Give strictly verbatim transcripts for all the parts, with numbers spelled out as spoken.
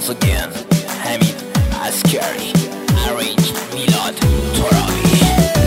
once again حمید عسکری arrange میلاد ترابی.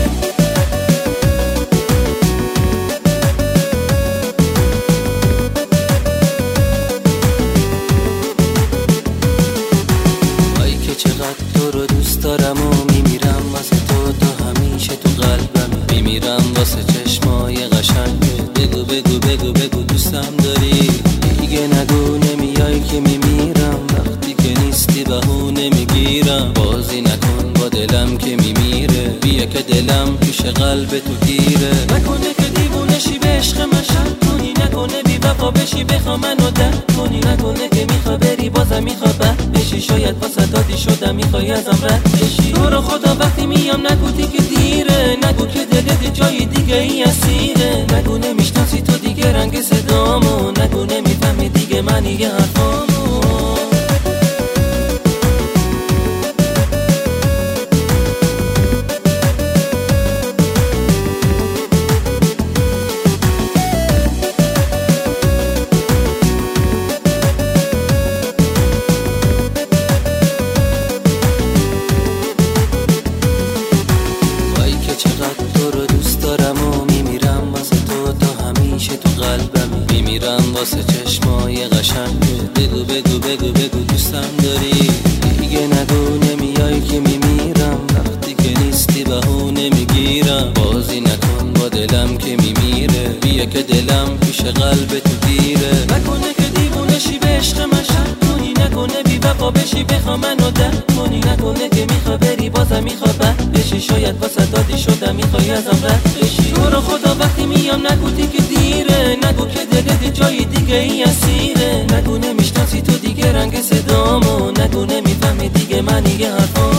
وای که چقدر تو رو دوست دارم و میمیرم واسه تو، تو همیشه تو قلبم میمیرم واسه چشمای قشنگت. بگو بگو بگو بگو دوستم داری، دیگه نگو نمیای که میمیرم، وقتی که نیستی بهونه میگیرم. بازی نکن با دلم که میمیره، بیا که دلم پیش قلب تو گیره. نکنه که دیوونشی به عشق من شک کنی، نکنه بی وفا بشی بخوا منو درک کنی، نکنه که میخوا بری بازم میخوا بد بشی، شاید واسه دادی شدم میخوای ازم رد بشی. تو رو خدا وقتی میام نگو دیگه دیره، نگو که دلت جای دیگه ای اسیره، نگو نمیشناسی تو دیگه رنگ صدامو، نگو نمیفهمی دیگه منی یه حرفامو. میمیرم واسه چشمای قشنگت. بگو بگو بگو بگو دوستم داری، دیگه نگو نمیای که میمیرم، وقتی که نیستی بهونه میگیرم. بازی نکن با دلم که میمیره، بیا که دلم پیش قلب تو گیره. نکنه که دیوونشی به عشق من شک کنی، نکنه بی وفا بشی بخوا منو درک کنی، نکنه که میخوا بری بازم میخوا بد بشی، شاید واسه دادی شدم میخوای ازم رد بشی. تو رو خدا وقتی میام نگو دیگه دیره، نگو که دلت جای دیگه ای اسیره، نگو نمیشناسی تو دیگه رنگ صدامو، نگو نمیفهمی دیگه منی یه حرفامو.